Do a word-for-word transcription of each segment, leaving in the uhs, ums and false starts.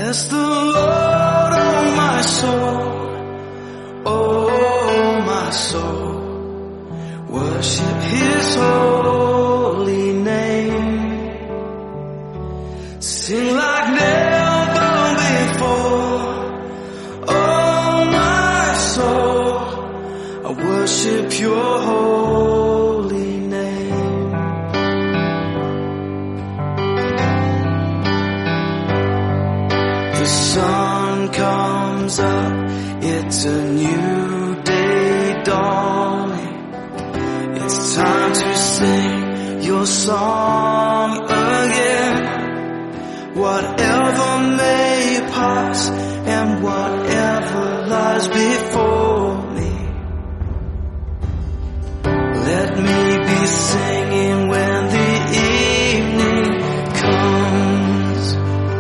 Bless the Lord, oh my soul, oh my soul. Worship His holy name. Sing like never before, oh my soul. I worship Your holy name. The sun comes up, it's a new day dawning. It's time to sing Your song again. Whatever may pass and whatever lies before me, let me be singing when the evening comes.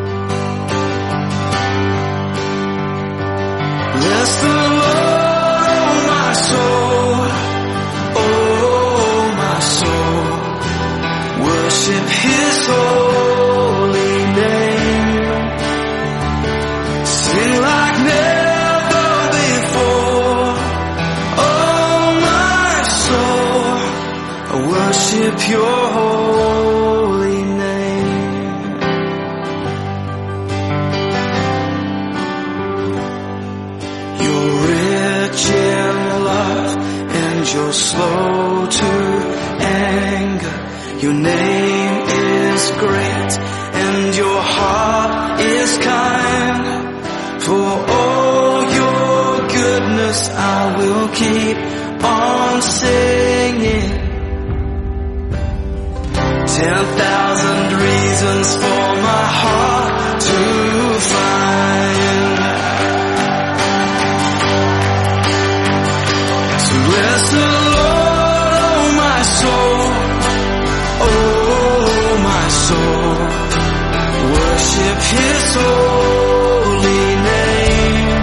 Bless the Lord, oh my soul, oh my soul. Worship His holy name. Sing like never before, oh my soul. I worship Your holy name. You're rich in love and You're slow to anger. Your name is great and Your heart is kind. For all Your goodness I will keep on singing. Ten thousand reasons for my heart to find. So bless the Lord, oh my soul, oh my soul. Worship His holy name.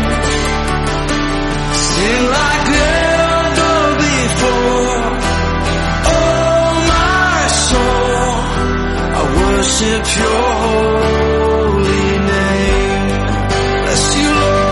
Sing like never before, oh my soul. I worship Your holy name. Bless You, Lord.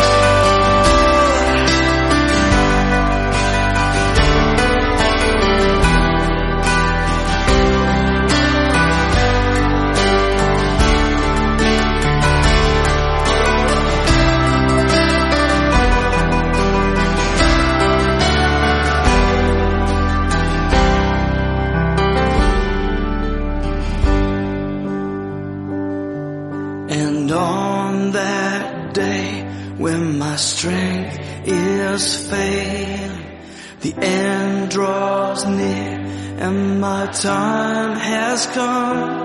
And on that day when my strength is failing, the end draws near and my time has come,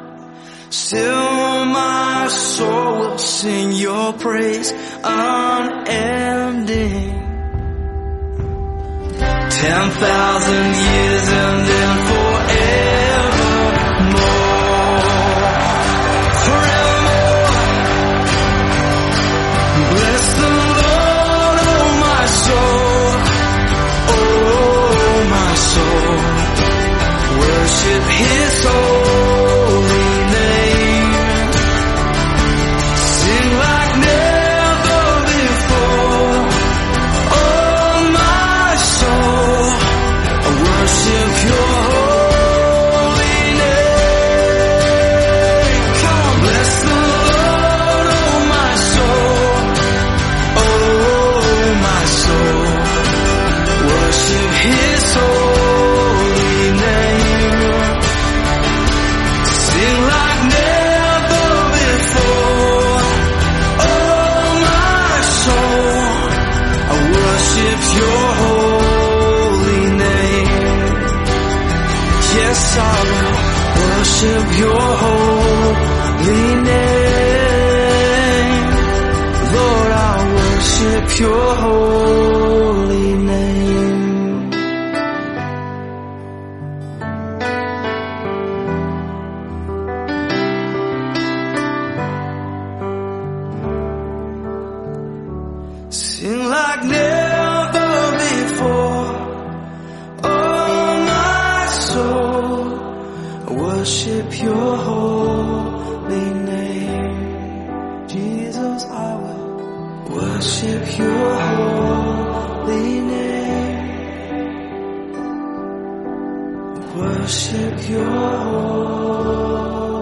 still my soul will sing Your praise unending. Ten thousand years and then forevermore, forevermore. Bless the Lord, oh my soul, oh my soul. Worship His holy name. Sing like never before, oh my soul. I worship Your holy name. Come on, bless the Lord, oh my soul, oh my soul. Worship His holy name. Sing like never before, oh my soul. I worship Your holy name. Yes, I will worship Your holy name. Lord, I worship Your holy name. Sing like never before, oh my soul. I worship Your holy name, Jesus. worship your